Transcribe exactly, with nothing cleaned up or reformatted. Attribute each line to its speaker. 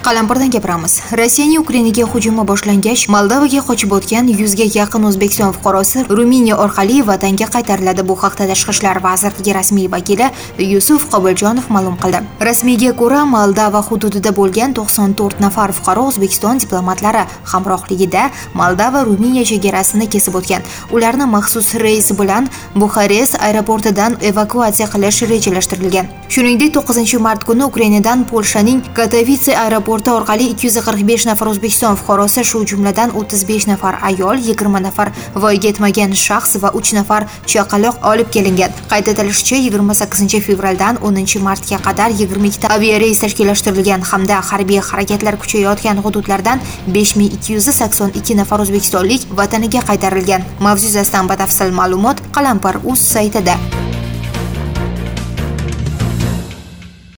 Speaker 1: Qalampirdan gapiramiz. Rossiyaning Ukrainaga hujumi boshlangach, Moldovaga qochib o'tgan yuzga yaqin O'zbekiston fuqarosi Ruminiya orqali vatanga qaytariladi. Bu haqda Tashqi ishlar vazirligi rasmiy vakili Yusuf Qobiljonov ma'lum qildi. Rasmiyga ko'ra, Moldova hududida bo'lgan to'qson to'rt nafar fuqaro O'zbekiston diplomatlari hamrohligida Moldova Ruminiya chegarasini kesib o'tgan. Ularni maxsus reys bilan Buxarest aeroportidan evakuatsiya qilish rejalashtirilgan. Shuningdek, to'qqizinchi mart kuni Ukrainadan Polshaning Katowice aeroporti orqali ikki yuz qirq besh nafar O'zbekiston fuqarosi, shu jumladan o'ttiz besh nafar ayol, yigirma nafar voyaga yetmagan shaxs va uch nafar chaqaloq olib kelingan. Qayd etilishicha, yigirma sakkizinchi fevraldan o'ninchi martga qadar yigirma ikkita aviareys tashkillashtirilgan hamda harbiy harakatlar kuchayayotgan hududlardan besh ming ikki yuz sakson ikki nafar o'zbekistonlik vataniga qaytarilgan. Mavzu yuzasidan batafsil ma'lumot Qalampir.uz saytida.